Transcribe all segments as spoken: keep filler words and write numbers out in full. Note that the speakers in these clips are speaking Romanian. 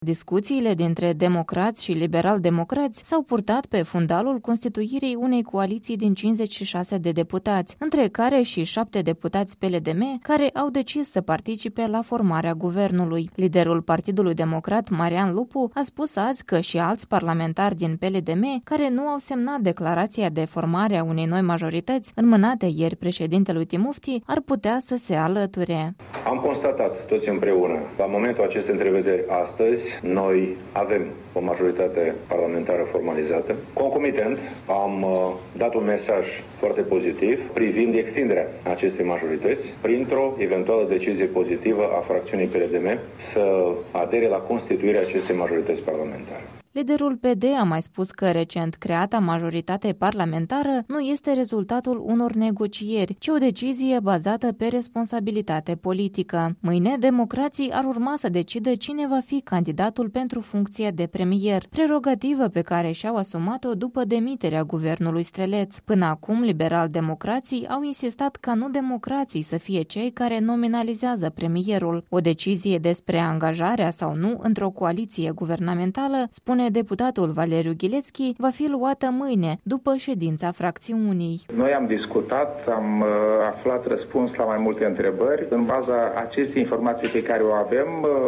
Discuțiile dintre democrați și liberal-democrați s-au purtat pe fundalul constituirii unei coaliții din cincizeci și șase de deputați, între care și șapte deputați P L D M, care au decis să participe la formarea guvernului. Liderul Partidului Democrat, Marian Lupu, a spus azi că și alți parlamentari din P L D M, care nu au semnat declarația de formare a unei noi majorități, înmânate ieri președintelui Timofti, ar putea să se alăture. Am constatat toți împreună, la momentul acestei întrevederi astăzi, noi avem o majoritate parlamentară formalizată. Concomitent, am uh, dat un mesaj foarte pozitiv privind extinderea acestei majorități printr-o eventuală decizie pozitivă a fracțiunii P L D M să adere la constituirea acestei majorități parlamentare. Liderul P D a mai spus că recent creata majoritate parlamentară nu este rezultatul unor negocieri, ci o decizie bazată pe responsabilitate politică. Mâine, democrații ar urma să decidă cine va fi candidatul pentru funcția de premier, prerogativă pe care și-au asumat-o după demiterea guvernului Streleț. Până acum, liberal-democrații au insistat ca nu democrații să fie cei care nominalizează premierul. O decizie despre angajarea sau nu într-o coaliție guvernamentală, spune deputatul Valeriu Ghilețchi, va fi luată mâine, după ședința fracțiunii. Noi am discutat, am uh, aflat răspuns la mai multe întrebări. În baza acestei informații pe care o avem,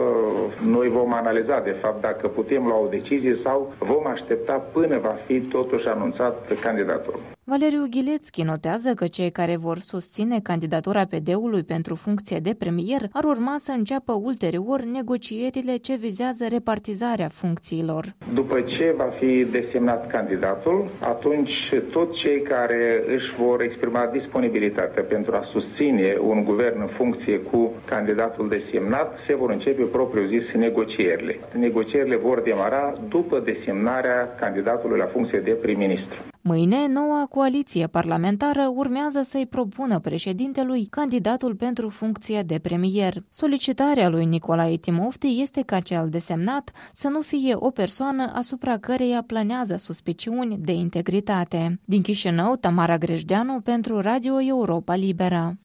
uh, noi vom analiza, de fapt, dacă putem lua o decizie sau vom aștepta până va fi totuși anunțat candidatul. Valeriu Ghilețchi notează că cei care vor susține candidatura P D-ului pentru funcție de premier ar urma să înceapă ulterior negocierile ce vizează repartizarea funcțiilor. După ce va fi desemnat candidatul, atunci toți cei care își vor exprima disponibilitatea pentru a susține un guvern în funcție cu candidatul desemnat, se vor începe propriu-zis negocierile. Negocierile vor demara după desemnarea candidatului la funcție de prim-ministru. Mâine, noua coaliție parlamentară urmează să-i propună președintelui candidatul pentru funcția de premier. Solicitarea lui Nicolae Timofti este ca cel desemnat să nu fie o persoană asupra căreia planează suspiciuni de integritate. Din Chișinău, Tamara Grejdeanu pentru Radio Europa Liberă.